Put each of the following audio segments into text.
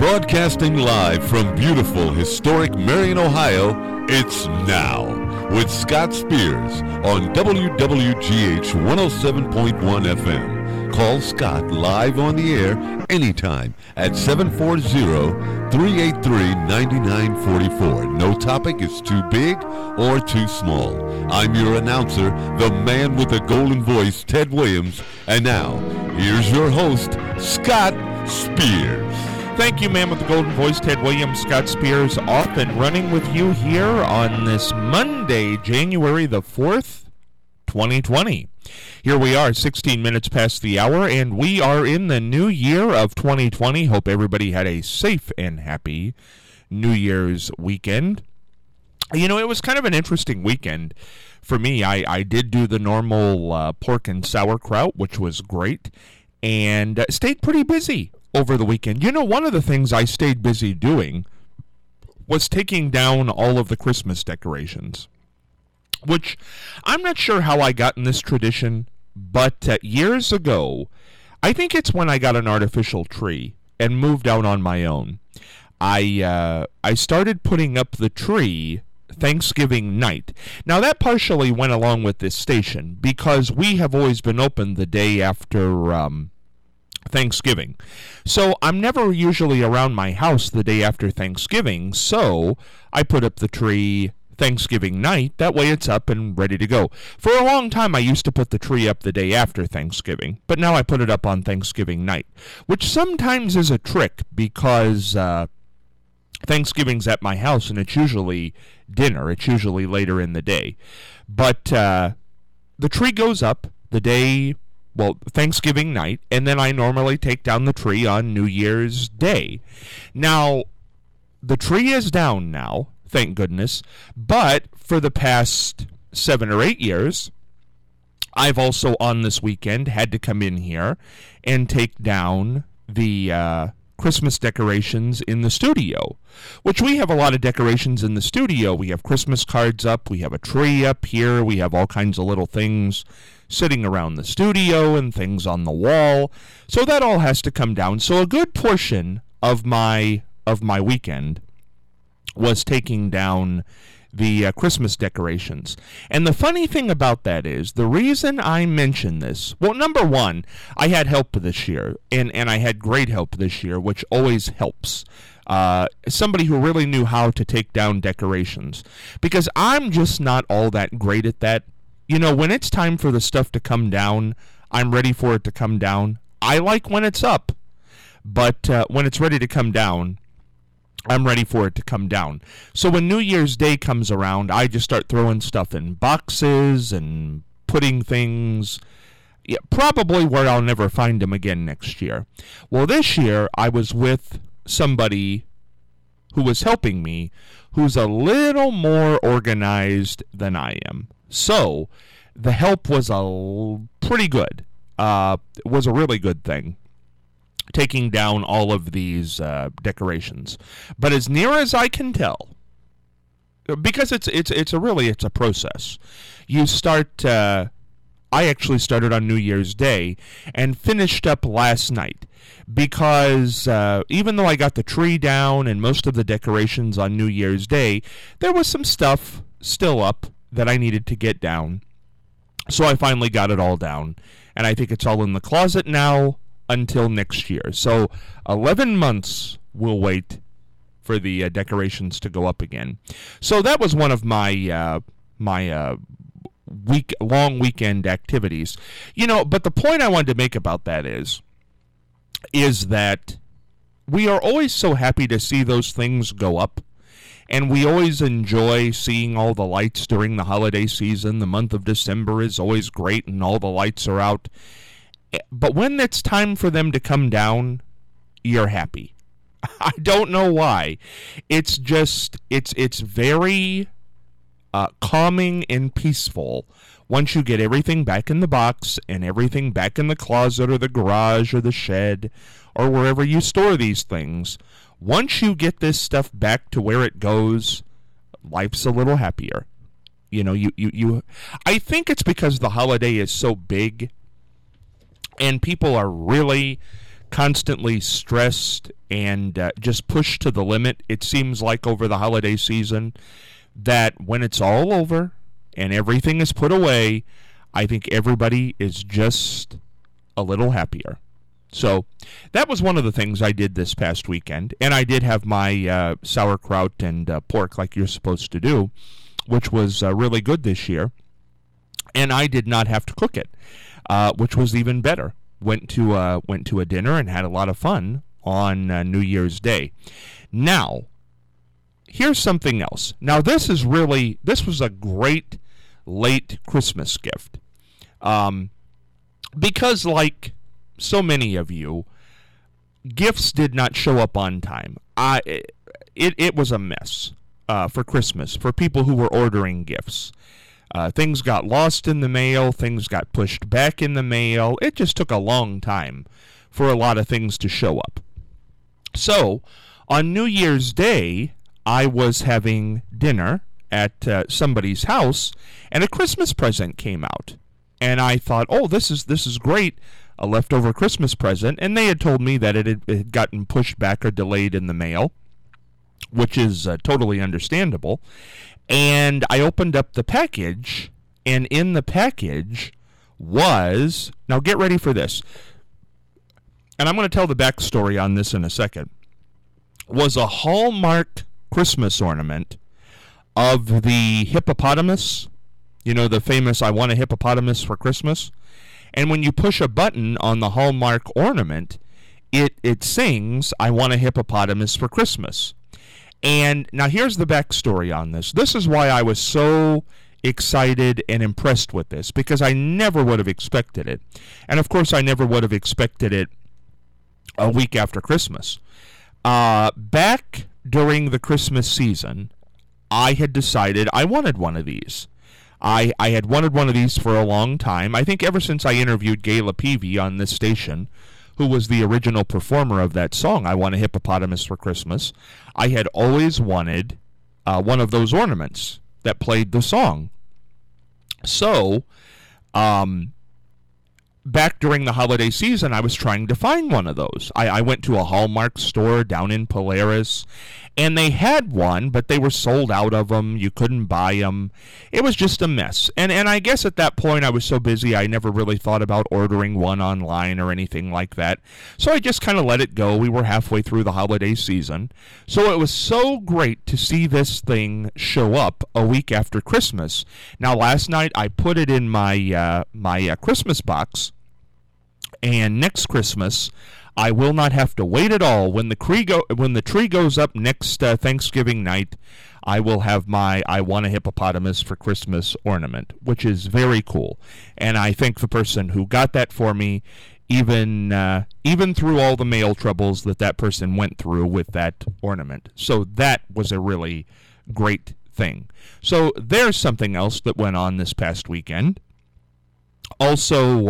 Broadcasting live from beautiful, historic Marion, Ohio, it's Now with Scott Spears on WWGH 107.1 FM. Call Scott live on the air anytime at 740-383-9944. No topic is too big or too small. I'm your announcer, the man with the golden voice, Ted Williams. And now, here's your host, Scott Spears. Thank you, man with the golden voice, Ted Williams. Scott Spears off and running with you here on this Monday, January the 4th, 2020. Here we are, 16 minutes past the hour, and we are in the new year of 2020. Hope everybody had a safe and happy New Year's weekend. You know, it was kind of an interesting weekend for me. I did do the normal pork and sauerkraut, which was great, and stayed pretty busy over the weekend. You know, one of the things I stayed busy doing was taking down all of the Christmas decorations, which I'm not sure how I got in this tradition, but years ago, I think it's when I got an artificial tree and moved out on my own. I started putting up the tree Thanksgiving night. Now, that partially went along with this station because we have always been open the day after Thanksgiving. So I'm never usually around my house the day after Thanksgiving, so I put up the tree Thanksgiving night. That way it's up and ready to go. For a long time, I used to put the tree up the day after Thanksgiving, but now I put it up on Thanksgiving night, which sometimes is a trick because Thanksgiving's at my house and it's usually dinner. It's usually later in the day. But the tree goes up the day, Thanksgiving night, and then I normally take down the tree on New Year's Day. Now, the tree is down now, thank goodness, but for the past 7 or 8 years, I've also on this weekend had to come in here and take down the Christmas decorations in the studio, which we have a lot of decorations in the studio. We have Christmas cards up, we have a tree up here, we have all kinds of little things sitting around the studio and things on the wall. So that all has to come down. So a good portion of my weekend was taking down the Christmas decorations. And the funny thing about that is, the reason I mention this, well, number one, I had help this year, and I had great help this year, which always helps. Somebody who really knew how to take down decorations. Because I'm just not all that great at that. You know, when it's time for the stuff to come down, I'm ready for it to come down. I like when it's up, but when it's ready to come down, I'm ready for it to come down. So when New Year's Day comes around, I just start throwing stuff in boxes and putting things probably where I'll never find them again next year. Well, this year I was with somebody who was helping me who's a little more organized than I am. So the help was pretty good. It was a really good thing, taking down all of these decorations. But as near as I can tell, because it's a process. You start. I actually started on New Year's Day and finished up last night because even though I got the tree down and most of the decorations on New Year's Day, there was some stuff still up that I needed to get down. So I finally got it all down, and I think it's all in the closet now until next year. So 11 months we'll wait for the decorations to go up again. So that was one of my long weekend activities. You know, but the point I wanted to make about that is that we are always so happy to see those things go up. And we always enjoy seeing all the lights during the holiday season. The month of December is always great and all the lights are out. But when it's time for them to come down, you're happy. I don't know why. It's just, it's very calming and peaceful once you get everything back in the box and everything back in the closet or the garage or the shed or wherever you store these things. Once you get this stuff back to where it goes, life's a little happier. You know, I think it's because the holiday is so big and people are really constantly stressed and just pushed to the limit. It seems like over the holiday season that when it's all over and everything is put away, I think everybody is just a little happier. So that was one of the things I did this past weekend. And I did have my sauerkraut and pork like you're supposed to do, which was really good this year. And I did not have to cook it, which was even better. Went to a dinner and had a lot of fun on New Year's Day. Now, here's something else. Now, this was a great late Christmas gift. Because like so many of you, gifts did not show up on time. It was a mess for Christmas for people who were ordering gifts. Things got lost in the mail. Things got pushed back in the mail. It just took a long time for a lot of things to show up. So, on New Year's Day, I was having dinner at somebody's house, and a Christmas present came out. And I thought, oh, this is great, a leftover Christmas present. And they had told me that it had gotten pushed back or delayed in the mail, which is totally understandable. And I opened up the package, and in the package was, now get ready for this, and I'm going to tell the backstory on this in a second, was a Hallmark Christmas ornament of the hippopotamus, you know, the famous I want a hippopotamus for Christmas. And when you push a button on the Hallmark ornament, it sings, I want a hippopotamus for Christmas. And now here's the backstory on this. This is why I was so excited and impressed with this, because I never would have expected it. And of course, I never would have expected it a week after Christmas. Back during the Christmas season, I had decided I wanted one of these. I had wanted one of these for a long time. I think ever since I interviewed Gayla Peavy on this station, who was the original performer of that song, I Want a Hippopotamus for Christmas, I had always wanted one of those ornaments that played the song. So, back during the holiday season, I was trying to find one of those. I went to a Hallmark store down in Polaris, and they had one, but they were sold out of them. You couldn't buy them. It was just a mess. And I guess at that point I was so busy I never really thought about ordering one online or anything like that. So I just kind of let it go. We were halfway through the holiday season. So it was so great to see this thing show up a week after Christmas. Now last night I put it in my Christmas box. And next Christmas, I will not have to wait at all. When the tree goes up next Thanksgiving night, I will have my I Want a Hippopotamus for Christmas ornament, which is very cool. And I thank the person who got that for me, even through all the mail troubles that person went through with that ornament. So that was a really great thing. So there's something else that went on this past weekend. Also,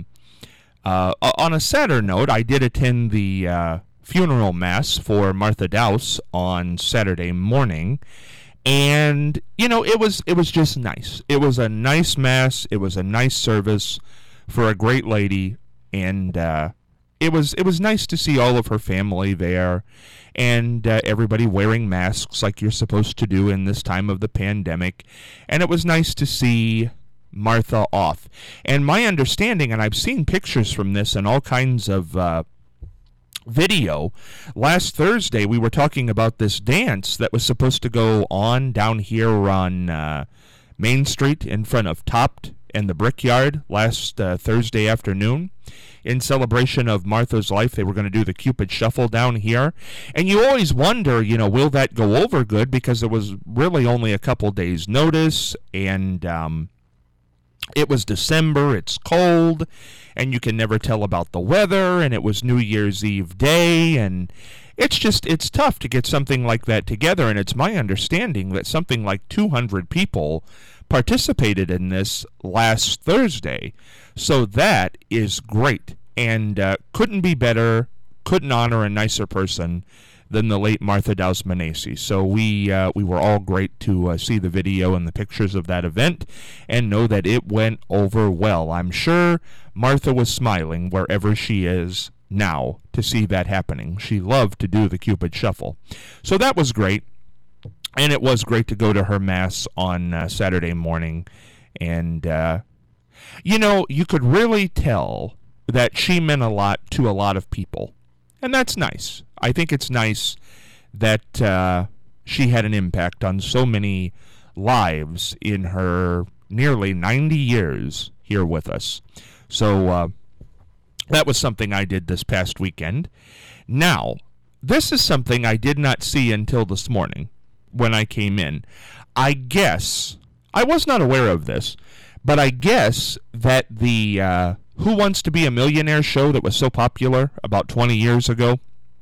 on a sadder note, I did attend the funeral mass for Martha Dowse on Saturday morning, and it was just nice. It was a nice mass. It was a nice service for a great lady, and it was nice to see all of her family there, and everybody wearing masks like you're supposed to do in this time of the pandemic, and it was nice to see Martha off. And my understanding, and I've seen pictures from this and all kinds of video, last Thursday we were talking about this dance that was supposed to go on down here on Main Street in front of Topt and the Brickyard last Thursday afternoon. In celebration of Martha's life, they were going to do the Cupid Shuffle down here. And you always wonder, will that go over good? Because it was really only a couple days' notice, and it was December, it's cold, and you can never tell about the weather, and it was New Year's Eve day, and it's tough to get something like that together, and it's my understanding that something like 200 people participated in this last Thursday, so that is great, and couldn't be better, couldn't honor a nicer person than the late Martha Dowse Manesi. So we were all great to see the video and the pictures of that event and know that it went over well. I'm sure Martha was smiling wherever she is now to see that happening. She loved to do the Cupid Shuffle. So that was great. And it was great to go to her Mass on Saturday morning. And, you could really tell that she meant a lot to a lot of people. And that's nice. I think it's nice that she had an impact on so many lives in her nearly 90 years here with us. So that was something I did this past weekend. Now, this is something I did not see until this morning when I came in. I guess, I was not aware of this, but I guess that the Who Wants to Be a Millionaire show that was so popular about 20 years ago,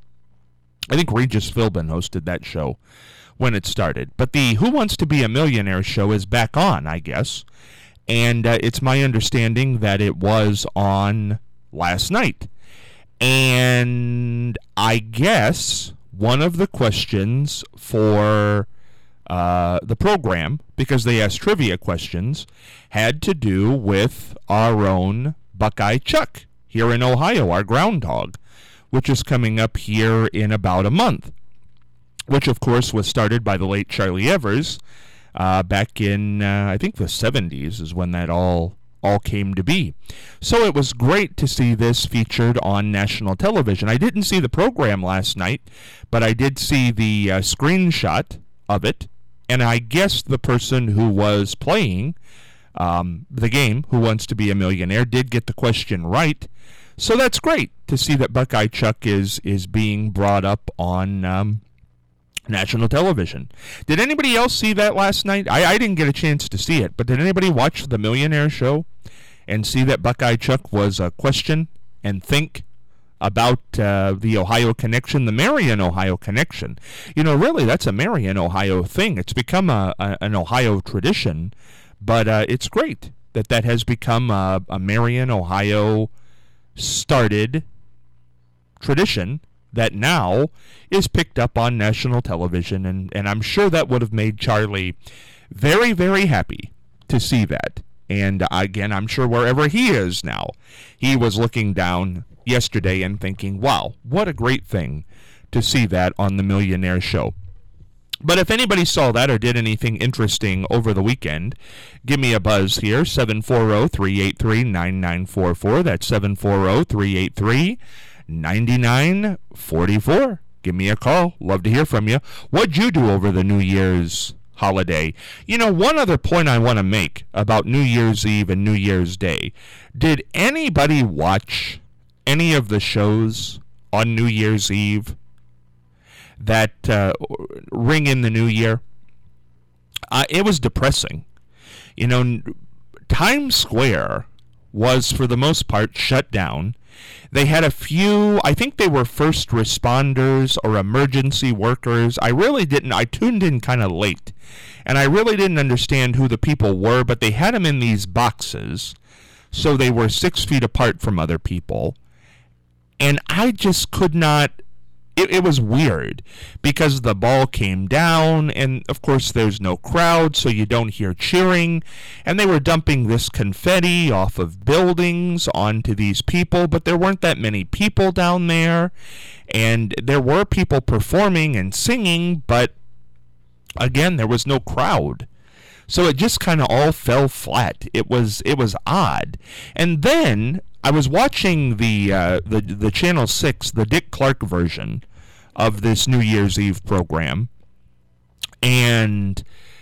I think Regis Philbin hosted that show when it started. But the Who Wants to Be a Millionaire show is back on, I guess. And it's my understanding that it was on last night. And I guess one of the questions for the program, because they asked trivia questions, had to do with our own Buckeye Chuck here in Ohio, our groundhog, which is coming up here in about a month, which, of course, was started by the late Charlie Evers back in, I think, the 70s is when that all came to be. So it was great to see this featured on national television. I didn't see the program last night, but I did see the screenshot of it, and I guess the person who was playing the game, Who Wants to Be a Millionaire, did get the question right. So that's great to see that Buckeye Chuck is being brought up on national television. Did anybody else see that last night? I didn't get a chance to see it, but did anybody watch the Millionaire show and see that Buckeye Chuck was a question and think about the Ohio connection, the Marion, Ohio connection? Really, that's a Marion, Ohio thing. It's become an Ohio tradition, but it's great that has become a Marion, Ohio started tradition that now is picked up on national television, and I'm sure that would have made Charlie very, very happy to see that. And again, I'm sure wherever he is now, he was looking down yesterday and thinking, wow, what a great thing to see that on the Millionaire show. But if anybody saw that or did anything interesting over the weekend, give me a buzz here, 740-383-9944. That's 740-383-9944. Give me a call. Love to hear from you. What'd you do over the New Year's holiday? One other point I want to make about New Year's Eve and New Year's Day. Did anybody watch any of the shows on New Year's Eve that ring in the new year? It was depressing. Times Square was, for the most part, shut down. They had a few, I think they were first responders or emergency workers. I tuned in kind of late, and I really didn't understand who the people were, but they had them in these boxes, so they were 6 feet apart from other people. And I just could not, it was weird, because the ball came down, and of course there's no crowd, so you don't hear cheering, and they were dumping this confetti off of buildings onto these people, but there weren't that many people down there, and there were people performing and singing, but again, there was no crowd. So it just kind of all fell flat. It was odd. And then I was watching the Channel 6, the Dick Clark version of this New Year's Eve program, and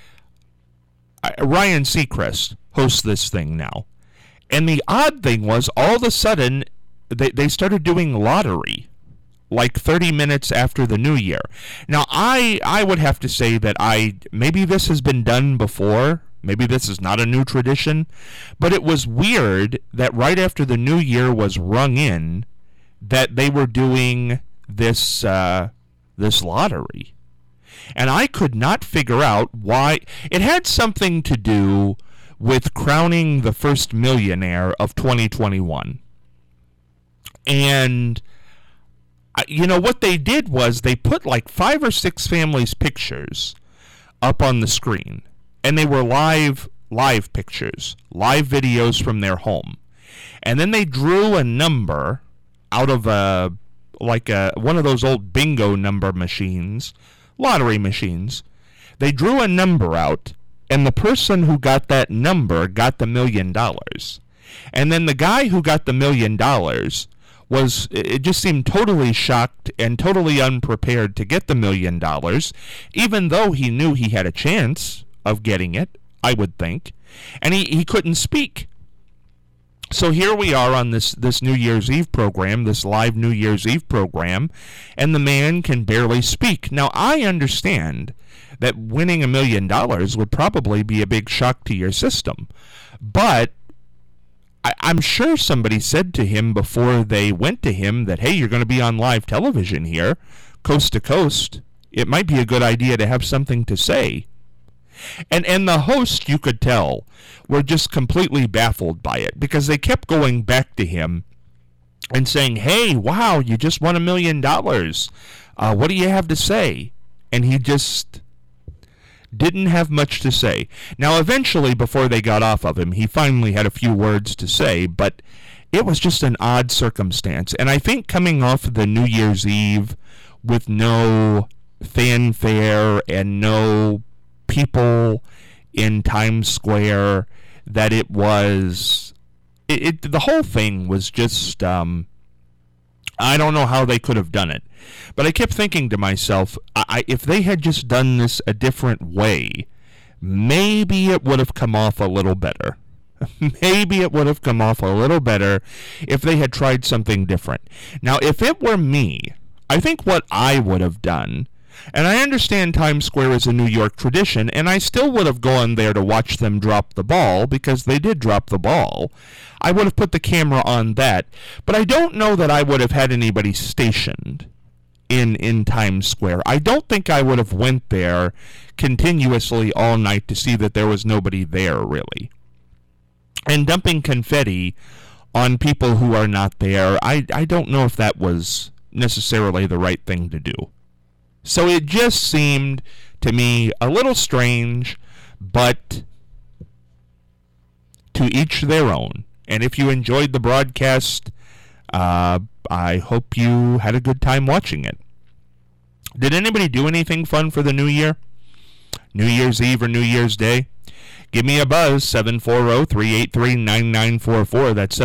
Ryan Seacrest hosts this thing now. And the odd thing was, all of a sudden, they started doing lottery, like 30 minutes after the New Year. Now, I would have to say that maybe this has been done before. Maybe this is not a new tradition, but it was weird that right after the New Year was rung in, that they were doing this lottery. And I could not figure out why. It had something to do with crowning the first millionaire of 2021. And what they did was they put like 5 or 6 families' pictures up on the screen, and they were live pictures, live videos from their home. And then they drew a number out of one of those old bingo number machines, lottery machines. They drew a number out, and the person who got that number got the $1 million. And then the guy who got the $1 million it just seemed totally shocked and totally unprepared to get the $1 million, even though he knew he had a chance of getting it, I would think. And he couldn't speak. So here we are on this New Year's Eve program, this live New Year's Eve program, and the man can barely speak. Now, I understand that winning $1 million would probably be a big shock to your system. But I'm sure somebody said to him before they went to him that, hey, you're going to be on live television here, coast to coast. It might be a good idea to have something to say. And the host, you could tell, were just completely baffled by it because they kept going back to him and saying, hey, wow, you just won $1 million. What do you have to say? And he just didn't have much to say. Now, eventually, before they got off of him, he finally had a few words to say, but it was just an odd circumstance. And I think coming off the New Year's Eve with no fanfare and no people in Times Square, that it was the whole thing was just I don't know how they could have done it, but I kept thinking to myself, if they had just done this a different way, maybe it would have come off a little better. Maybe it would have come off a little better if they had tried something different. Now, if it were me, I think what I would have done, and I understand Times Square is a New York tradition, and I still would have gone there to watch them drop the ball, because they did drop the ball. I would have put the camera on that, but I don't know that I would have had anybody stationed in Times Square. I don't think I would have went there continuously all night to see that there was nobody there, really. And dumping confetti on people who are not there, I don't know if that was necessarily the right thing to do. So it just seemed to me a little strange, but to each their own. And if you enjoyed the broadcast, I hope you had a good time watching it. Did anybody do anything fun for the new year? New Year's Eve or New Year's Day? Give me a buzz, 740-383-9944. That's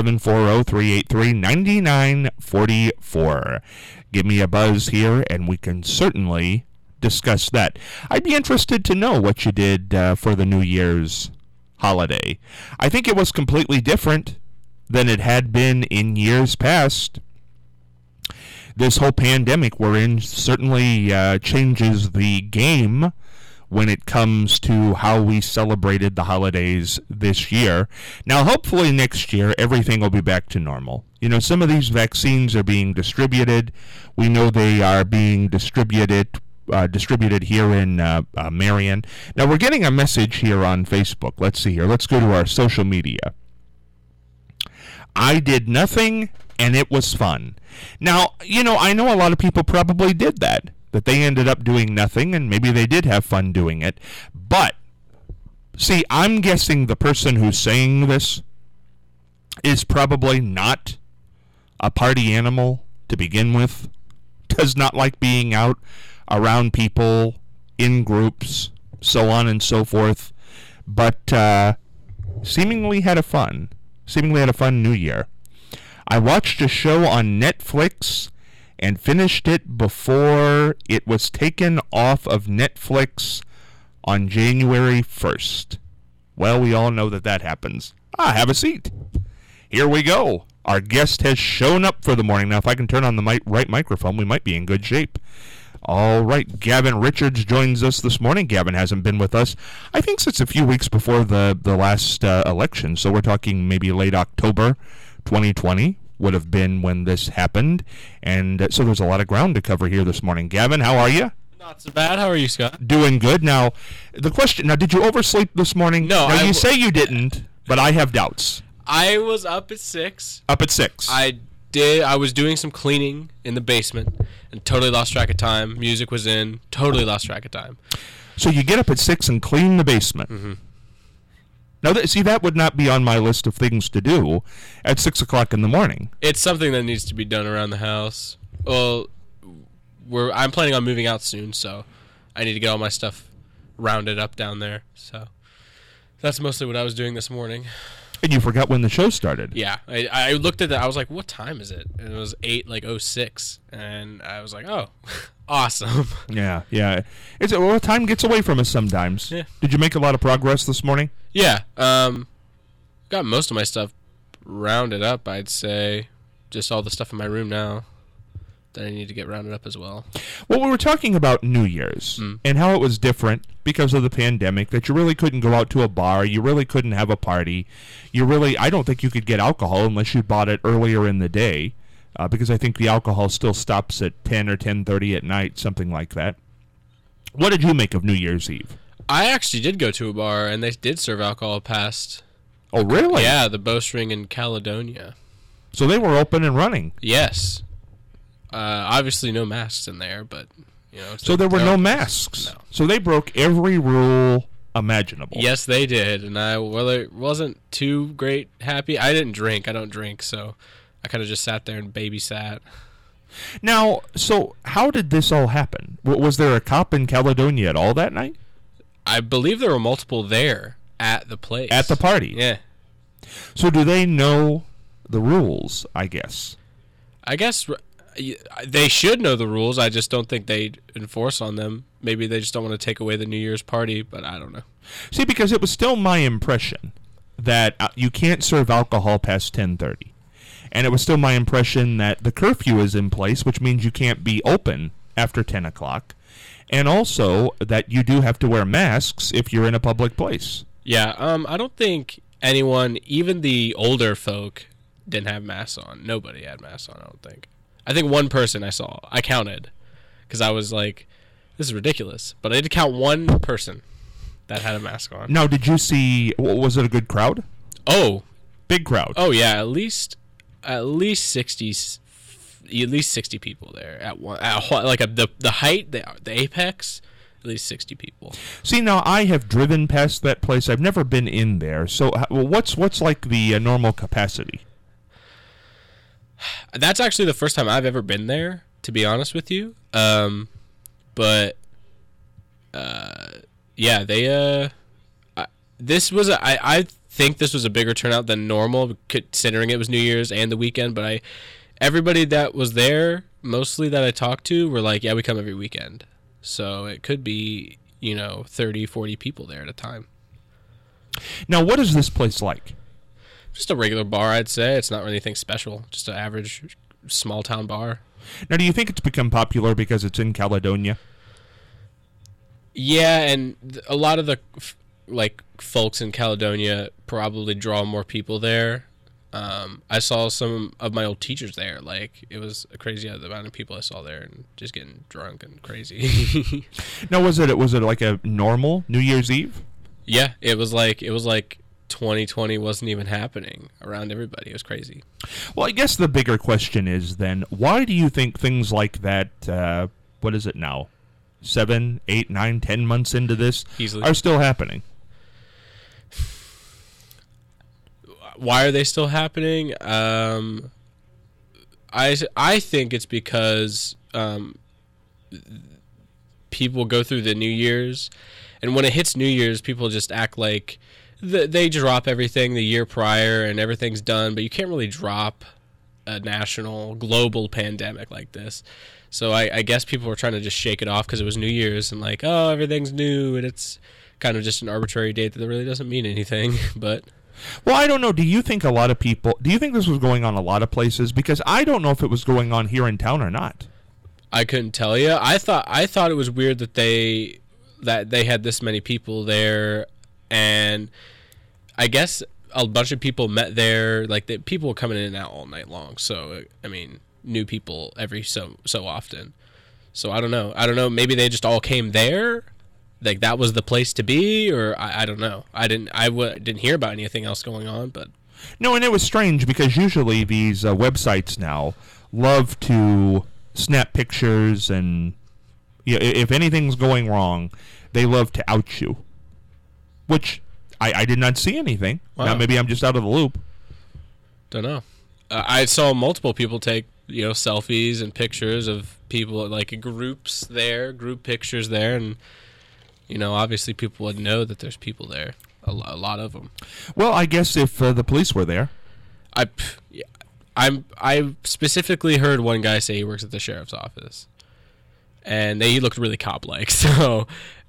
740-383-9944. Give me a buzz here, and we can certainly discuss that. I'd be interested to know what you did for the New Year's holiday. I think it was completely different than it had been in years past. This whole pandemic we're in certainly changes the game when it comes to how we celebrated the holidays this year. Now, hopefully next year, everything will be back to normal. You know, some of these vaccines are being distributed. We know they are being distributed here in Marion. Now, we're getting a message here on Facebook. Let's see here. Let's go to our social media. I did nothing, and it was fun. Now, you know, I know a lot of people probably did that they ended up doing nothing, and maybe they did have fun doing it. But, see, I'm guessing the person who's saying this is probably not a party animal to begin with, does not like being out around people, in groups, so on and so forth, but seemingly had a fun New Year. I watched a show on Netflix and finished it before it was taken off of Netflix on January 1st. Well, we all know that happens. Have a seat. Here we go. Our guest has shown up for the morning. Now, if I can turn on the right microphone, we might be in good shape. All right, Gavin Richards joins us this morning. Gavin hasn't been with us, I think, since a few weeks before the last election. So we're talking maybe late October 2020. Would have been when this happened, and so there's a lot of ground to cover here this morning. Gavin, how are you? Not so bad. How are you, Scott? Doing good. Now, the question, did you oversleep this morning? No. Now, you say you didn't, but I have doubts. I was up at 6. Up at 6. I was doing some cleaning in the basement and totally lost track of time. Music was in, totally lost track of time. So you get up at 6 and clean the basement. Mm-hmm. Now, see, that would not be on my list of things to do at 6 o'clock in the morning. It's something that needs to be done around the house. Well, I'm planning on moving out soon, so I need to get all my stuff rounded up down there. So that's mostly what I was doing this morning. And you forgot when the show started. Yeah, I looked at that. I was like, "What time is it?" And it was 8:06, and I was like, "Oh, awesome." Yeah. Well, time gets away from us sometimes. Yeah. Did you make a lot of progress this morning? Yeah, got most of my stuff rounded up. I'd say just all the stuff in my room now that I need to get rounded up as well. Well, we were talking about New Year's and how it was different because of the pandemic, that you really couldn't go out to a bar, you really couldn't have a party, I don't think you could get alcohol unless you bought it earlier in the day, because I think the alcohol still stops at 10 or 10:30 at night, something like that. What did you make of New Year's Eve? I actually did go to a bar, and they did serve alcohol past. Oh, really? Yeah, the Bowstring in Caledonia. So they were open and running. Yes. Obviously no masks in there, but so there were no masks. No. So they broke every rule imaginable. Yes, they did, and I wasn't too great happy. I didn't drink. I don't drink, so I kind of just sat there and babysat. Now, so how did this all happen? Was there a cop in Caledonia at all that night? I believe there were multiple there at the place. At the party? Yeah. So do they know the rules, I guess? I guess they should know the rules. I just don't think they enforce on them. Maybe they just don't want to take away the New Year's party, but I don't know. See, because it was still my impression that you can't serve alcohol past 10:30. And it was still my impression that the curfew is in place, which means you can't be open after 10 o'clock. And also that you do have to wear masks if you're in a public place. Yeah, I don't think anyone, even the older folk, didn't have masks on. Nobody had masks on, I don't think. I think one person I counted, because I was like, this is ridiculous. But I did count one person that had a mask on. Now, did you see, was it a good crowd? Oh. Big crowd. Oh, yeah, at least 60 people there at one. The height, the apex, at least 60 people. See, now I have driven past that place. I've never been in there. So, what's like the normal capacity? That's actually the first time I've ever been there, to be honest with you. Yeah, they this was I think this was a bigger turnout than normal, considering it was New Year's and the weekend. But everybody that was there, mostly that I talked to, were like, yeah, we come every weekend. So it could be 30, 40 people there at a time. Now, what is this place like? Just a regular bar, I'd say. It's not really anything special. Just an average small town bar. Now, do you think it's become popular because it's in Caledonia? Yeah, and a lot of the folks in Caledonia probably draw more people there. I saw some of my old teachers there. It was crazy the amount of people I saw there and just getting drunk and crazy. Now, was it like a normal New Year's Eve? Yeah, it was like 2020 wasn't even happening around everybody. It was crazy. Well, I guess the bigger question is then, why do you think things like that, what is it now, 7, 8, 9, 10 months into this, easily are still happening? Why are they still happening? I think it's because people go through the New Year's, and when it hits New Year's, people just act like they drop everything the year prior and everything's done, but you can't really drop a national, global pandemic like this. So I guess people were trying to just shake it off because it was New Year's and everything's new, and it's kind of just an arbitrary date that really doesn't mean anything. But well, I don't know. Do you think this was going on a lot of places? Because I don't know if it was going on here in town or not. I couldn't tell you. I thought it was weird that they had this many people there, and I guess a bunch of people met there. People were coming in and out all night long. So I mean, new people every so often. So I don't know. Maybe they just all came there. That was the place to be, or I don't know. I didn't hear about anything else going on, but no. And it was strange because usually these websites now love to snap pictures, and if anything's going wrong, they love to out you. Which I did not see anything. Wow. Now, maybe I'm just out of the loop. Don't know. I saw multiple people take selfies and pictures of people, like groups there, group pictures there, and obviously people would know that there's people there, a lot of them. Well, I guess if the police were there. I specifically heard one guy say he works at the sheriff's office, and he looked really cop-like. So,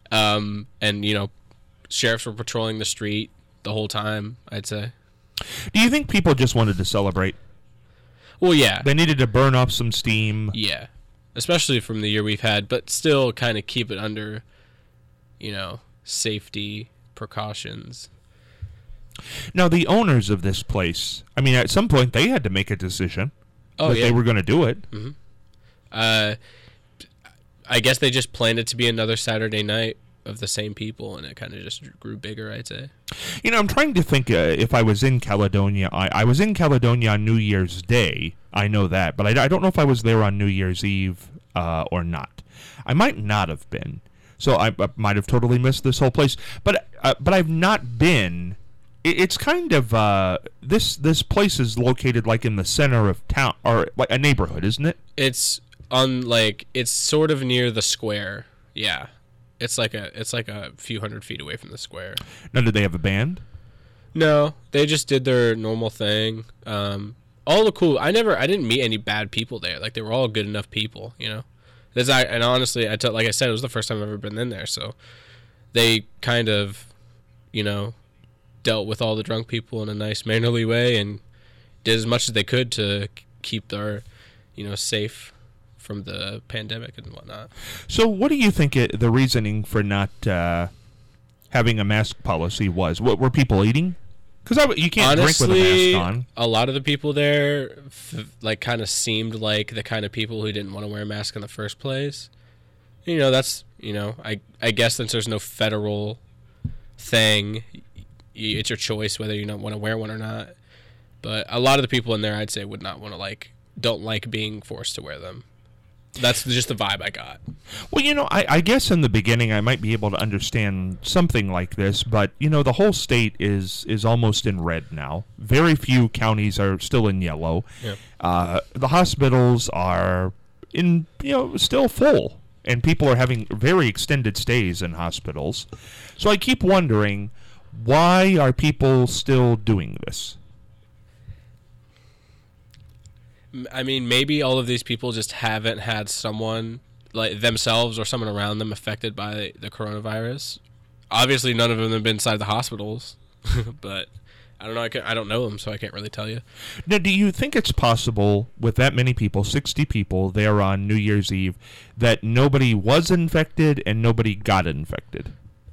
sheriffs were patrolling the street the whole time, I'd say. Do you think people just wanted to celebrate? Well, yeah. They needed to burn off some steam. Yeah. Especially from the year we've had, but still kind of keep it under, safety precautions. Now, the owners of this place, I mean, at some point they had to make a decision that they were going to do it. Mm-hmm. I guess they just planned it to be another Saturday night of the same people, and it kind of just grew bigger, I'd say. I'm trying to think if I was in Caledonia. I was in Caledonia on New Year's Day. I know that, but I don't know if I was there on New Year's Eve or not. I might not have been. So I might have totally missed this whole place. But I've not been. It's kind of this place is located like in the center of town, or like a neighborhood, isn't it? It's sort of near the square. Yeah. It's like a few hundred feet away from the square. Now, did they have a band? No, they just did their normal thing. All the cool. I didn't meet any bad people there. Like, they were all good enough people, And honestly, like I said, it was the first time I've ever been in there. So they kind of, dealt with all the drunk people in a nice, mannerly way, and did as much as they could to keep our, safe from the pandemic and whatnot. So what do you think the reasoning for not having a mask policy was? What were people eating? Because you can't honestly drink with a mask on. A lot of the people there kind of seemed like the kind of people who didn't want to wear a mask in the first place. That's, I guess since there's no federal thing, it's your choice whether you don't want to wear one or not. But a lot of the people in there, I'd say, would not want to don't like being forced to wear them. That's just the vibe I got. Well, I guess in the beginning I might be able to understand something like this, but, the whole state is almost in red now. Very few counties are still in yellow. Yeah. The hospitals are still full, and people are having very extended stays in hospitals. So I keep wondering, why are people still doing this? I mean, maybe all of these people just haven't had someone like themselves or someone around them affected by the coronavirus. Obviously, none of them have been inside the hospitals, but I don't know. I don't know them, so I can't really tell you. Now, do you think it's possible with that many people, 60 people there on New Year's Eve, that nobody was infected and nobody got infected?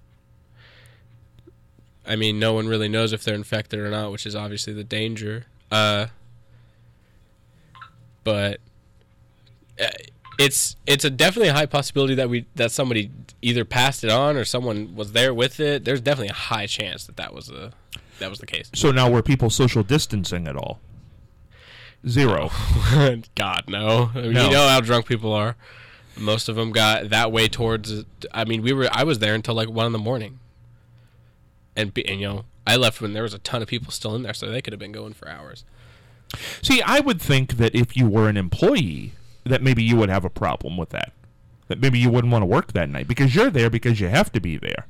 I mean, no one really knows if they're infected or not, which is obviously the danger. But it's definitely a high possibility that somebody either passed it on or someone was there with it. There's definitely a high chance that was the case. So now were people social distancing at all? Zero. God, no. I mean, No. You know how drunk people are. Most of them got that way towards. I mean, I was there until 1 a.m. And I left when there was a ton of people still in there, so they could have been going for hours. See, I would think that if you were an employee, that maybe you would have a problem with that. That maybe you wouldn't want to work that night because you're there because you have to be there.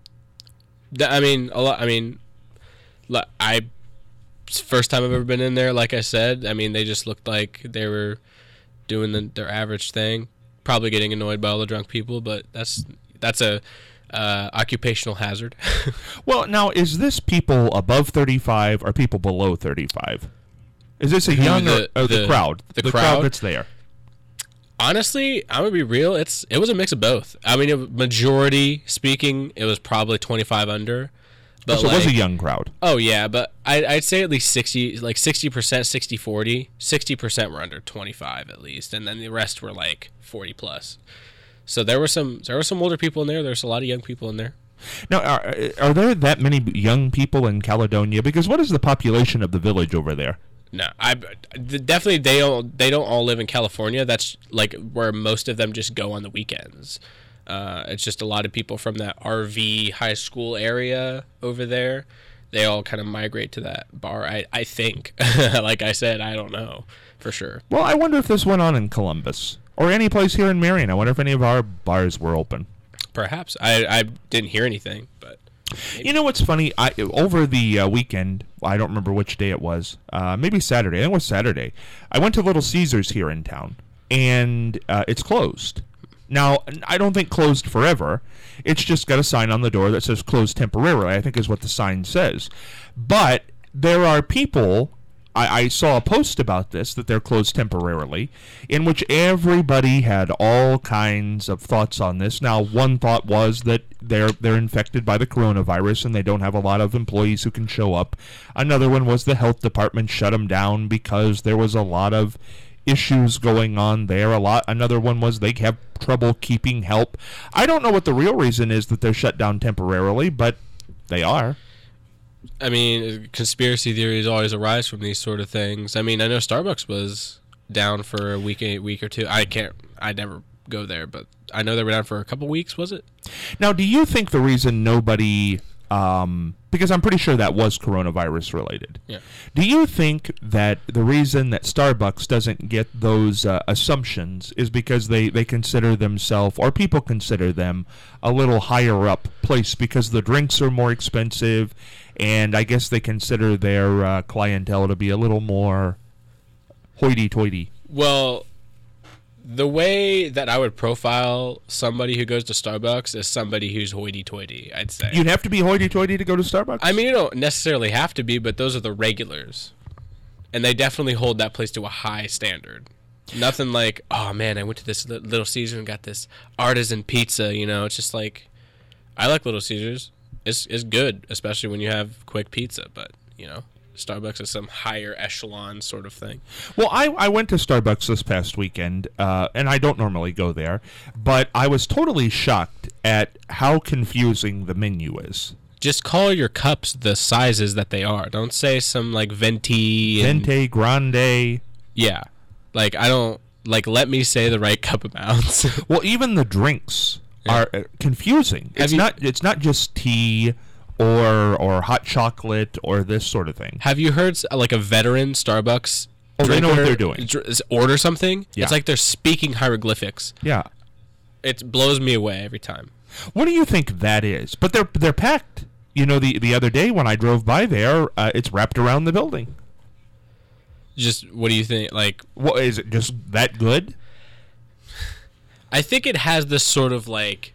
First time I've ever been in there, like I said, they just looked like they were doing their average thing, probably getting annoyed by all the drunk people, but that's a occupational hazard. Well, now, is this people above 35 or people below 35? Is this a young the crowd? The crowd that's there. Honestly, I'm going to be real. It was a mix of both. I mean, majority speaking, it was probably 25 under. But so it was a young crowd. Oh, yeah, but I'd say at least 60, 60%, 60-40. 60% were under 25 at least, and then the rest were 40 plus. So there were some older people in there. There's a lot of young people in there. Now, are there that many young people in Caledonia? Because what is the population of the village over there? No, definitely they don't all live in California. That's where most of them just go on the weekends. It's just a lot of people from that RV high school area over there. They all kind of migrate to that bar, I think. Like I said, I don't know for sure. Well, I wonder if this went on in Columbus or any place here in Marion. I wonder if any of our bars were open. Perhaps. I didn't hear anything, but maybe. You know what's funny? Over the weekend, I don't remember which day it was. Maybe Saturday. I think it was Saturday. I went to Little Caesars here in town, and it's closed. Now, I don't think closed forever. It's just got a sign on the door that says closed temporarily, I think is what the sign says. But there are people, I saw a post about this, that they're closed temporarily, in which everybody had all kinds of thoughts on this. Now, one thought was that they're infected by the coronavirus and they don't have a lot of employees who can show up. Another one was the health department shut them down because there was a lot of issues going on there. Another one was they have trouble keeping help. I don't know what the real reason is that they're shut down temporarily, but they are. I mean, conspiracy theories always arise from these sort of things. I mean, I know Starbucks was down for a week or two. I never go there, but I know they were down for a couple weeks, was it? Now, do you think the reason nobody, because I'm pretty sure that was coronavirus related. Yeah. Do you think that the reason that Starbucks doesn't get those assumptions is because they consider themselves, or people consider them, a little higher up place because the drinks are more expensive, and I guess they consider their clientele to be a little more hoity-toity? Well, the way that I would profile somebody who goes to Starbucks is somebody who's hoity-toity, I'd say. You'd have to be hoity-toity to go to Starbucks? I mean, you don't necessarily have to be, but those are the regulars. And they definitely hold that place to a high standard. Nothing like, oh man, I went to this Little Caesars and got this artisan pizza, you know. It's just like, I like Little Caesars. It's good, especially when you have quick pizza, but, you know, Starbucks is some higher echelon sort of thing. Well, I went to Starbucks this past weekend, and I don't normally go there, but I was totally shocked at how confusing the menu is. Just call your cups the sizes that they are. Don't say some, like, venti. Venti, grande. Yeah. Like, let me say the right cup amounts. Well, even the drinks are confusing. It's not just tea or hot chocolate or this sort of thing. Have you heard like a veteran Starbucks they know what they're doing. Order something? Yeah. It's like they're speaking hieroglyphics. Yeah. It blows me away every time. What do you think that is? But they're packed. You know, the other day when I drove by there, it's wrapped around the building. Just what do you think? Like, what is it? Just that good? I think it has this sort of like,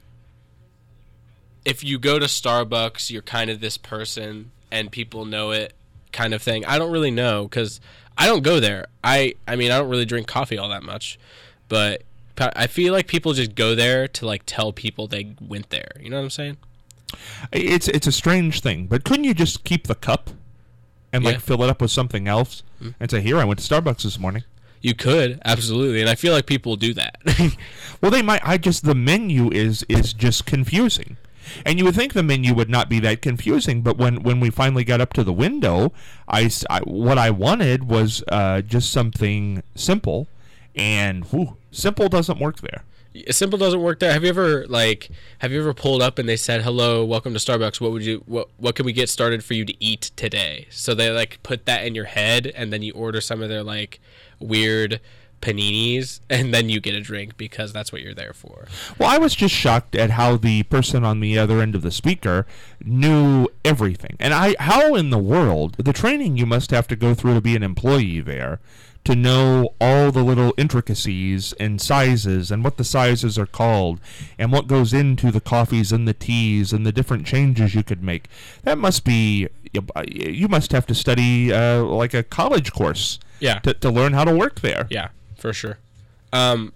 if you go to Starbucks, you're kind of this person and people know it kind of thing. I don't really know because I don't go there. I mean, I don't really drink coffee all that much, but I feel like people just go there to like tell people they went there. You know what I'm saying? It's a strange thing, but couldn't you just keep the cup and like fill it up with something else and say, here, I went to Starbucks this morning? You could, absolutely, and I feel like people do that. Well, they might. The menu is just confusing. And you would think the menu would not be that confusing, but when we finally got up to the window, what I wanted was just something simple, and simple doesn't work there. Simple doesn't work there. Have you ever pulled up and they said, "Hello, welcome to Starbucks. What can we get started for you to eat today?" So they like put that in your head, and then you order some of their like weird paninis, and then you get a drink because that's what you're there for. Well, I was just shocked at how the person on the other end of the speaker knew everything. And how in the world, the training you must have to go through to be an employee there, to know all the little intricacies and sizes and what the sizes are called and what goes into the coffees and the teas and the different changes you could make. That must be, you must have to study like a college course to learn how to work there. Yeah, for sure. I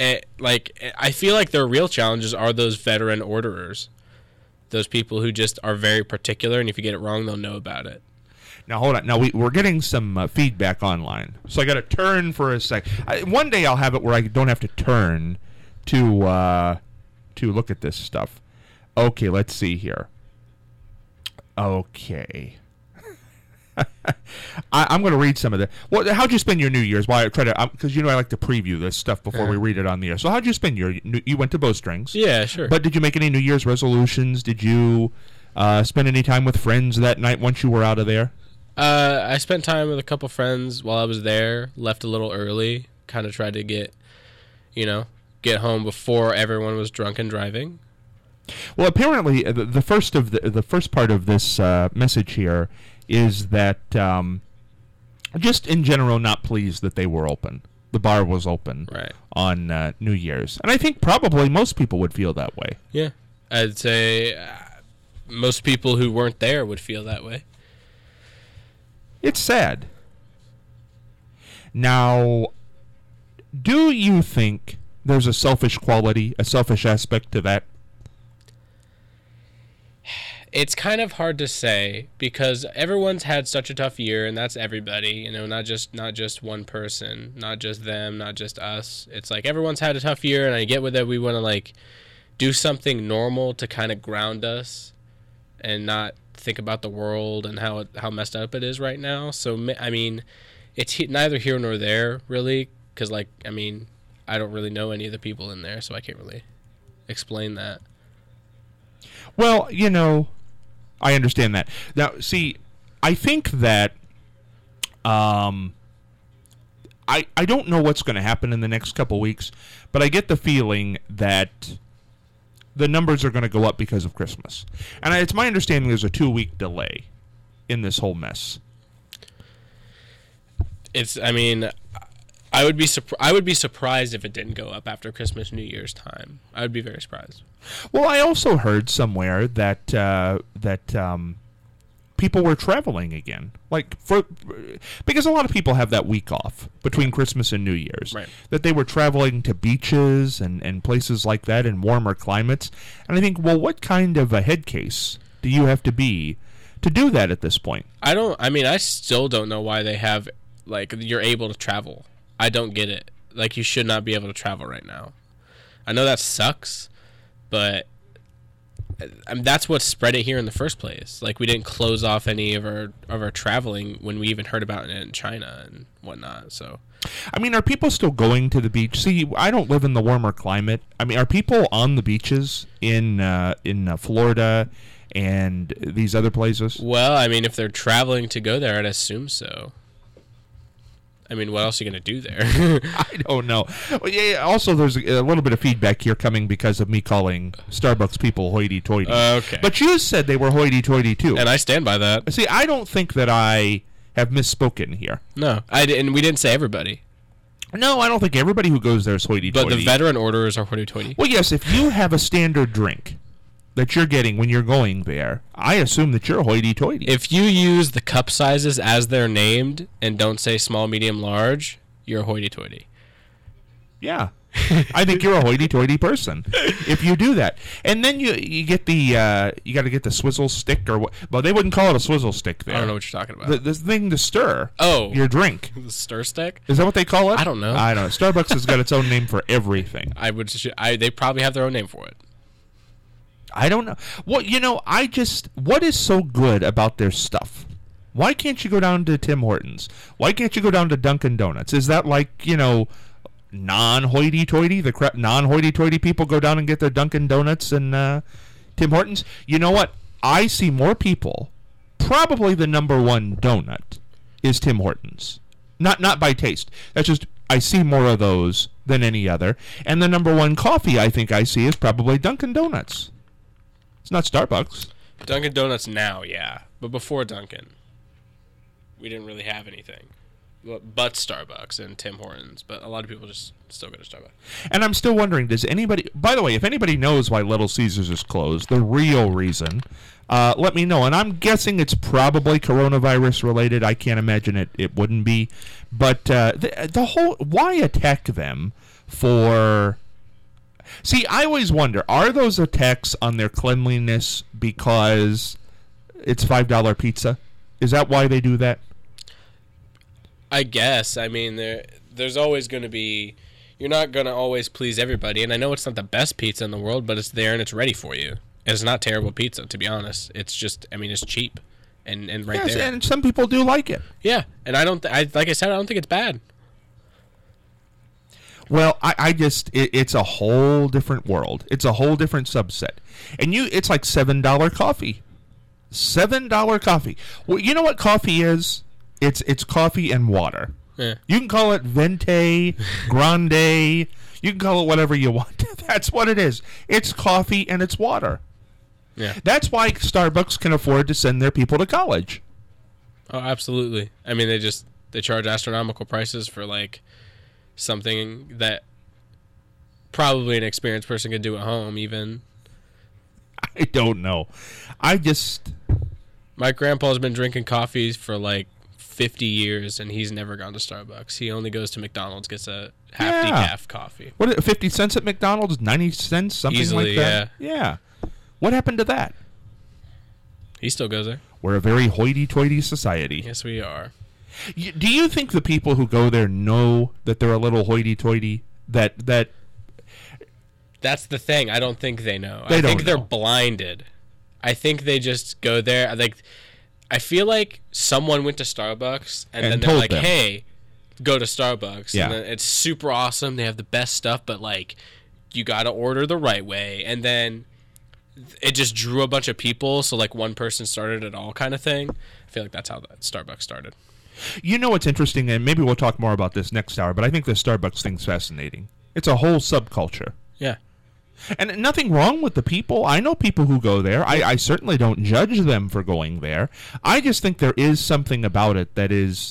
feel like their real challenges are those veteran orderers, those people who just are very particular, and if you get it wrong, they'll know about it. Now, hold on. Now, we're getting some feedback online. So I got to turn for a sec. One day I'll have it where I don't have to turn to look at this stuff. Okay, let's see here. Okay. I'm going to read some of the. Well, how'd you spend your New Year's? Why I try to, because I like to preview this stuff before we read it on the air. So how'd you spend you went to Bowstrings? Yeah, sure. But did you make any New Year's resolutions? Did you spend any time with friends that night once you were out of there? I spent time with a couple friends while I was there. Left a little early. Kind of tried to get home before everyone was drunk and driving. Well, apparently the first part of this message here is that just in general not pleased that they were open. The bar was open on New Year's. And I think probably most people would feel that way. Yeah. I'd say most people who weren't there would feel that way. It's sad. Now, do you think there's a selfish quality, a selfish aspect to that? It's kind of hard to say because everyone's had such a tough year, and that's everybody, not just one person, not just them, not just us. It's like everyone's had a tough year, and I get with it. We want to do something normal to kind of ground us and not think about the world and how messed up it is right now. So I mean, it's neither here nor there really, because I don't really know any of the people in there, so I can't really explain that. Well, I understand that. Now, see, I think that I don't know what's going to happen in the next couple weeks, but I get the feeling that the numbers are going to go up because of Christmas. And it's my understanding there's a 2-week delay in this whole mess. I would be surprised if it didn't go up after Christmas, New Year's time. I would be very surprised. Well, I also heard somewhere that people were traveling again, because a lot of people have that week off between Christmas and New Year's. Right. That they were traveling to beaches and places like that in warmer climates. And I think, well, what kind of a head case do you have to be to do that at this point? I still don't know why they have you're able to travel. I don't get it. You should not be able to travel right now. I know that sucks, but that's what spread it here in the first place. We didn't close off any of our traveling when we even heard about it in China and whatnot. So, are people still going to the beach? See, I don't live in the warmer climate. Are people on the beaches in Florida and these other places? Well, if they're traveling to go there, I'd assume so. What else are you going to do there? I don't know. Well, yeah, also, there's a little bit of feedback here coming because of me calling Starbucks people hoity-toity. Okay. But you said they were hoity-toity, too. And I stand by that. See, I don't think that I have misspoken here. No, and we didn't say everybody. No, I don't think everybody who goes there is hoity-toity. But the veteran orders are hoity-toity. Well, yes, if you have a standard drink that you're getting when you're going there, I assume that you're hoity-toity. If you use the cup sizes as they're named and don't say small, medium, large, you're hoity-toity. Yeah. I think you're a hoity-toity person if you do that. And then you get you got to get the swizzle stick or what? Well, they wouldn't call it a swizzle stick there. I don't know what you're talking about. The thing to stir. Oh, your drink. The stir stick. Is that what they call it? I don't know. I don't know. Starbucks has got its own name for everything. They probably have their own name for it. I don't know. Well, what is so good about their stuff? Why can't you go down to Tim Hortons? Why can't you go down to Dunkin' Donuts? Is that non-hoity-toity? The non-hoity-toity people go down and get their Dunkin' Donuts and Tim Hortons? You know what? I see more people. Probably the number one donut is Tim Hortons. Not by taste. That's just, I see more of those than any other. And the number one coffee I think I see is probably Dunkin' Donuts. It's not Starbucks. Dunkin' Donuts now, yeah. But before Dunkin', we didn't really have anything. But Starbucks and Tim Hortons. But a lot of people just still go to Starbucks. And I'm still wondering, does anybody... By the way, if anybody knows why Little Caesars is closed, the real reason, let me know. And I'm guessing it's probably coronavirus related. I can't imagine it wouldn't be. But the whole... Why attack them for... See, I always wonder, are those attacks on their cleanliness because it's $5 pizza? Is that why they do that? I guess. There's always going to be... You're not going to always please everybody, and I know it's not the best pizza in the world, but it's there and it's ready for you. And it's not terrible pizza, to be honest. It's just, it's cheap. and right Yes, there. and some people do like it. Yeah, and I don't. Like I said, I don't think it's bad. Well, I just it's a whole different world. It's a whole different subset, and it's like $7 coffee. $7 coffee. Well, you know what coffee is? It's coffee and water. Yeah. You can call it venti, grande. You can call it whatever you want. That's what it is. It's coffee and it's water. Yeah. That's why Starbucks can afford to send their people to college. Oh, absolutely. I mean, they charge astronomical prices for like something that probably an experienced person could do at home. Even I don't know. My grandpa's been drinking coffees for like 50 years, and he's never gone to Starbucks. He only goes to McDonald's, gets a half decaf coffee. What, 50 cents at McDonald's, 90 cents, something Easily, like that? Yeah. What happened to that? He still goes there. We're a very hoity-toity society. Yes, we are. Do you think the people who go there know that they're a little hoity-toity? That That's the thing. I don't think they know. They I think don't they're know. blinded. I think they just go there. Like, I feel like someone went to Starbucks and then they're told like, them. "Hey, go to Starbucks." Yeah. And then it's super awesome. They have the best stuff, but like, you got to order the right way. And then it just drew a bunch of people. So like, one person started it all, kind of thing. I feel like that's how that Starbucks started. You know what's interesting, and maybe we'll talk more about this next hour, but I think the Starbucks thing's fascinating. It's a whole subculture. Yeah. And nothing wrong with the people. I know people who go there. I certainly don't judge them for going there. I just think there is something about it that is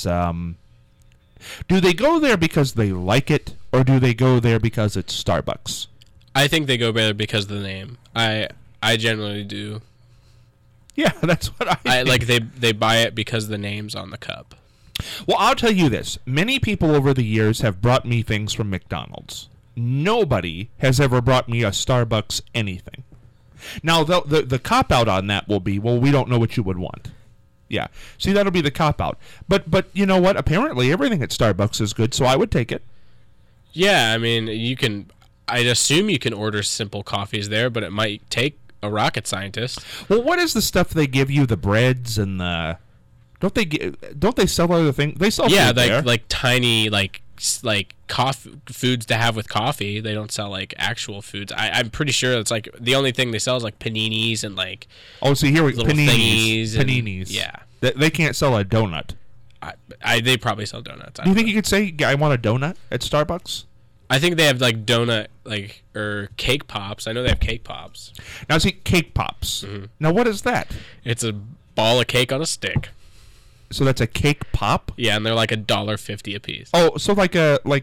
do they go there because they like it, or do they go there because it's Starbucks? I think they go there because of the name. I generally do. Yeah, that's what I think. Like they buy it because the name's on the cup. Well, I'll tell you this. Many people over the years have brought me things from McDonald's. Nobody has ever brought me a Starbucks anything. Now, the cop-out on that will be, well, we don't know what you would want. Yeah. See, that'll be the cop-out. But you know what? Apparently, everything at Starbucks is good, so I would take it. Yeah, I mean, I'd assume you can order simple coffees there, but it might take a rocket scientist. Well, what is the stuff they give you? The breads and the... Don't they sell other things? They sell food there. like tiny like coffee foods to have with coffee. They don't sell like actual foods. I'm pretty sure it's like the only thing they sell is like paninis and like see here we little thingies. Paninis. Yeah, they can't sell a donut. they probably sell donuts. Do you think you could say I want a donut at Starbucks? I think they have like donut or cake pops. I know they have cake pops. Now see cake pops. Mm-hmm. Now what is that? It's a ball of cake on a stick. So that's a cake pop? Yeah, and they're like $1.50 a piece. Oh, so like a what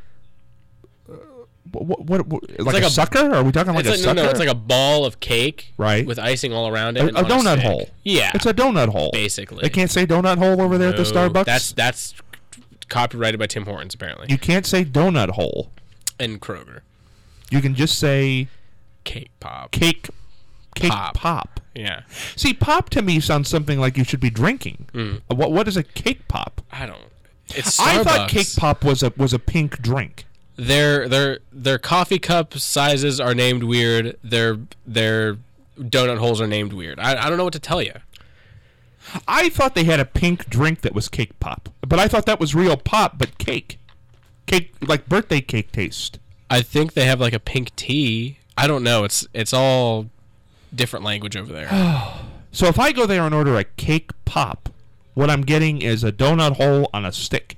like a sucker? Are we talking like a sucker? No, it's like a ball of cake, right, with icing all around it. A donut hole. Yeah, it's a donut hole. Basically, they can't say donut hole over there at the Starbucks. That's copyrighted by Tim Hortons apparently. You can't say donut hole. And Kroger. You can just say cake pop. Cake pop. Yeah. See, pop to me sounds something like you should be drinking. What is a cake pop? I don't. It's Starbucks. I thought cake pop was a pink drink. Their coffee cup sizes are named weird. Their donut holes are named weird. I don't know what to tell you. I thought they had a pink drink that was cake pop, but I thought that was real pop, but cake, like birthday cake taste. I think they have like a pink tea. I don't know. It's all different language over there. So if I go there and order a cake pop, what I'm getting is a donut hole on a stick.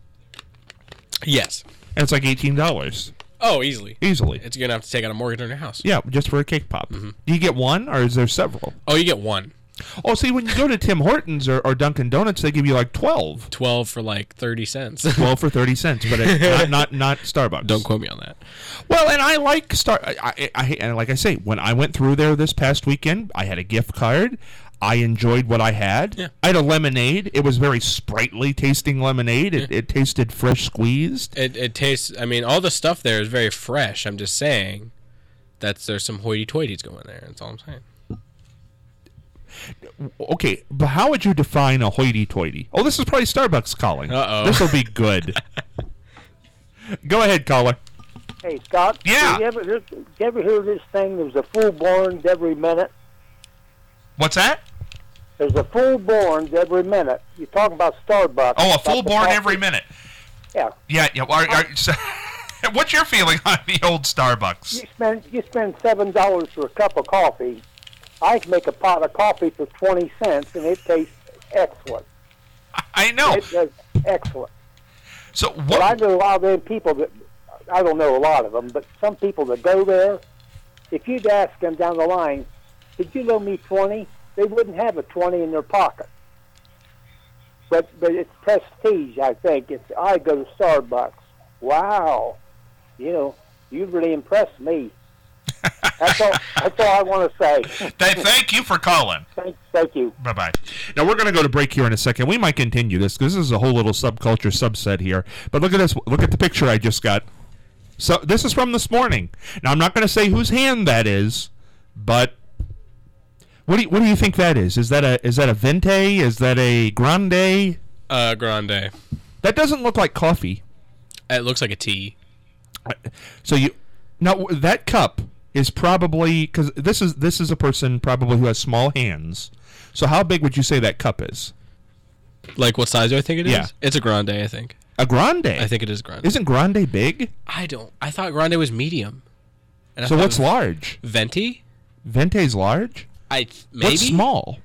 Yes. And it's like $18. Oh, easily. It's you're gonna have to take out a mortgage on your house. Yeah, just for a cake pop. Do you get one, or is there several? Oh, you get one. Oh, see, when you go to Tim Hortons or Dunkin' Donuts, they give you like 12. 12 for like 30 cents. 12 for 30 cents, but not Starbucks. Don't quote me on that. Well, and I like and like I say, when I went through there this past weekend, I had a gift card. I enjoyed what I had. Yeah. I had a lemonade. It was very sprightly tasting lemonade. It tasted fresh squeezed. It tastes. I mean, all the stuff there is very fresh. I'm just saying that there's some hoity-toities going there. That's all I'm saying. Okay, but how would you define a hoity-toity? Oh, this is probably Starbucks calling. Uh-oh. This will be good. Go ahead, caller. Hey, Scott. Yeah. Did you ever hear this thing? There was a fool born every minute. What's that? There's a full-born every minute. You're talking about Starbucks. Oh, a full-born every minute. Yeah. Yeah. So, what's your feeling on the old Starbucks? You spend $7 for a cup of coffee. I can make a pot of coffee for 20 cents, and it tastes excellent. I know. It does excellent. So But what? I know a lot of them people that, I don't know a lot of them, but some people that go there, if you'd ask them down the line, did you loan me 20? They wouldn't have a 20 in their pocket. But it's prestige, I think. I go to Starbucks. Wow. You really impressed me. That's all I want to say. Thank you for calling. Thank you. Bye-bye. Now, we're going to go to break here in a second. We might continue this because this is a whole little subculture subset here. But look at this. Look at the picture I just got. So this is from this morning. Now, I'm not going to say whose hand that is, but what do you think that is? Is that a Venti? Is that a Grande? Grande. That doesn't look like coffee. It looks like a tea. So that cup is probably, because this is a person probably who has small hands. So how big would you say that cup is? Like what size do I think it is? Yeah. It's a Grande, I think. A Grande? I think it is Grande. Isn't Grande big? I thought Grande was medium. And So what's large? Venti? Venti's large? Maybe. What's small?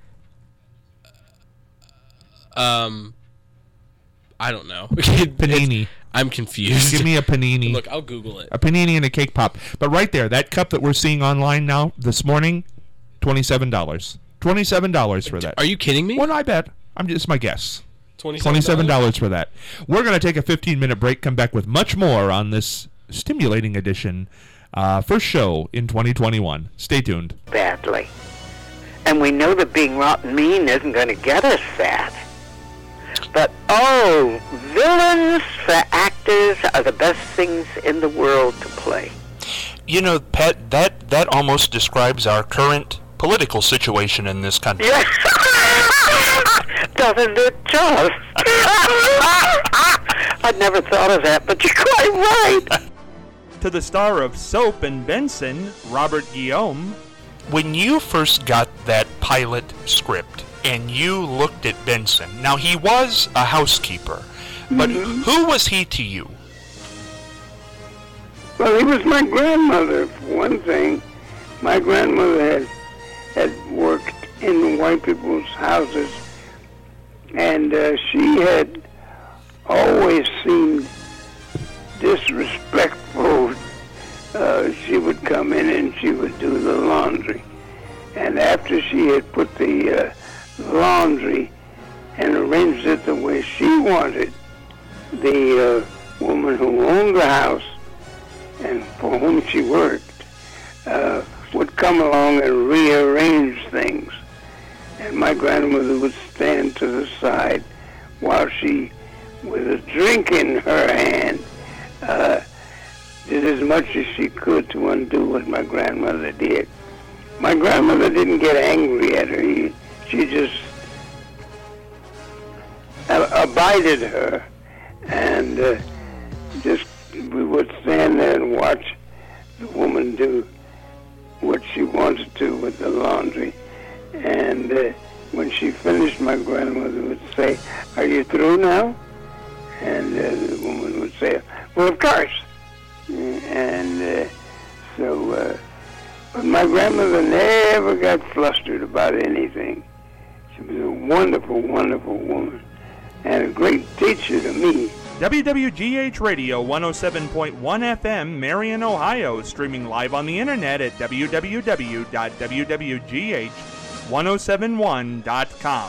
I don't know. Panini. I'm confused. Give me a panini. Look, I'll Google it. A panini and a cake pop. But right there, that cup that we're seeing online now this morning, $27. $27 for that. Are you kidding me? Well, I bet. It's my guess. $27? $27 for that. We're going to take a 15-minute break, come back with much more on this stimulating edition. First show in 2021. Stay tuned. Badly. And we know that being rotten mean isn't going to get us fat. But, villains for actors are the best things in the world to play. You know, Pat, that almost describes our current political situation in this country. Yeah. Doesn't it just? I'd never thought of that, but you're quite right. To the star of Soap and Benson, Robert Guillaume. When you first got that pilot script and you looked at Benson, now he was a housekeeper, but who was he to you? Well, he was my grandmother, for one thing. My grandmother had worked in white people's houses, and she had always seemed disrespectful. She would come in and she would do the laundry. And after she had put the laundry and arranged it the way she wanted, the woman who owned the house and for whom she worked would come along and rearrange things. And my grandmother would stand to the side while she, with a drink in her hand, did as much as she could to undo what my grandmother did. My grandmother didn't get angry at her. She just abided her, and we would stand there and watch the woman do what she wanted to with the laundry. And when she finished, my grandmother would say, "Are you through now?" And the woman would say, "Well, of course." And but my grandmother never got flustered about anything. She was a wonderful, wonderful woman and a great teacher to me. WWGH Radio 107.1 FM, Marion, Ohio, streaming live on the internet at www.wwgh1071.com.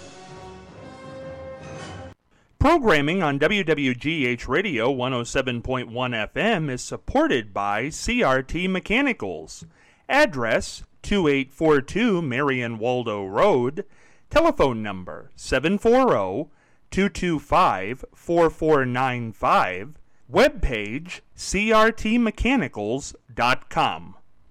Programming on WWGH Radio 107.1 FM is supported by CRT Mechanicals. Address 2842 Marion Waldo Road. Telephone number 740-225-4495. Webpage crtmechanicals.com.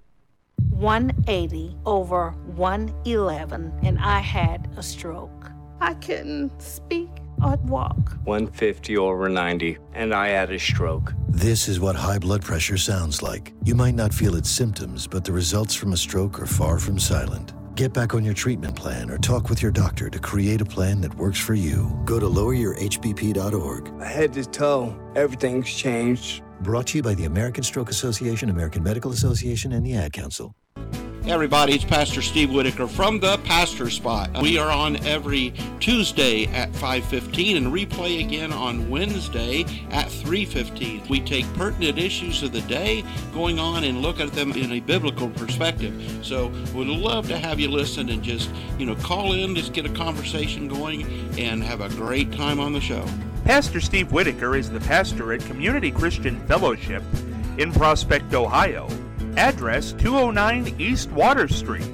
180 over 111, and I had a stroke. I couldn't speak or walk. 150 over 90, and I had a stroke. This is what high blood pressure sounds like. You might not feel its symptoms, but the results from a stroke are far from silent. Get back on your treatment plan or talk with your doctor to create a plan that works for you. Go to loweryourhbp.org. Head to toe, everything's changed. Brought to you by the American Stroke Association, American Medical Association, and the Ad Council. Hey everybody, it's Pastor Steve Whitaker from the Pastor Spot. We are on every Tuesday at 5:15 and replay again on Wednesday at 3:15. We take pertinent issues of the day going on and look at them in a biblical perspective. So we'd love to have you listen and just, call in, just get a conversation going and have a great time on the show. Pastor Steve Whitaker is the pastor at Community Christian Fellowship in Prospect, Ohio. Address 209 East Water Street.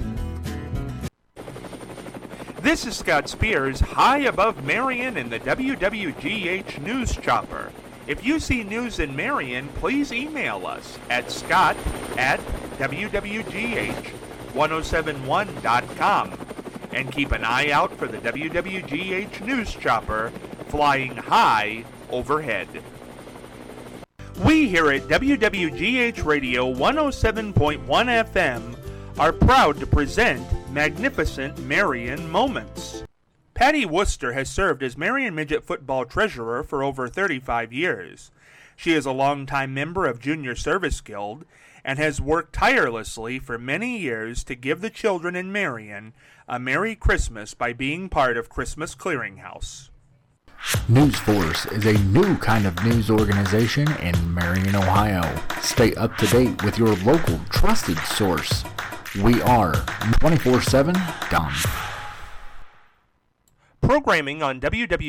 This is Scott Spears, high above Marion in the WWGH News Chopper. If you see news in Marion, please email us at scott@wwgh1071.com and keep an eye out for the WWGH News Chopper flying high overhead. We here at WWGH Radio 107.1 FM are proud to present Magnificent Marion Moments. Patty Worcester has served as Marion Midget Football Treasurer for over 35 years. She is a longtime member of Junior Service Guild and has worked tirelessly for many years to give the children in Marion a Merry Christmas by being part of Christmas Clearinghouse. News Force is a new kind of news organization in Marion, Ohio. Stay up to date with your local trusted source. We are 24/7.com. Programming on WW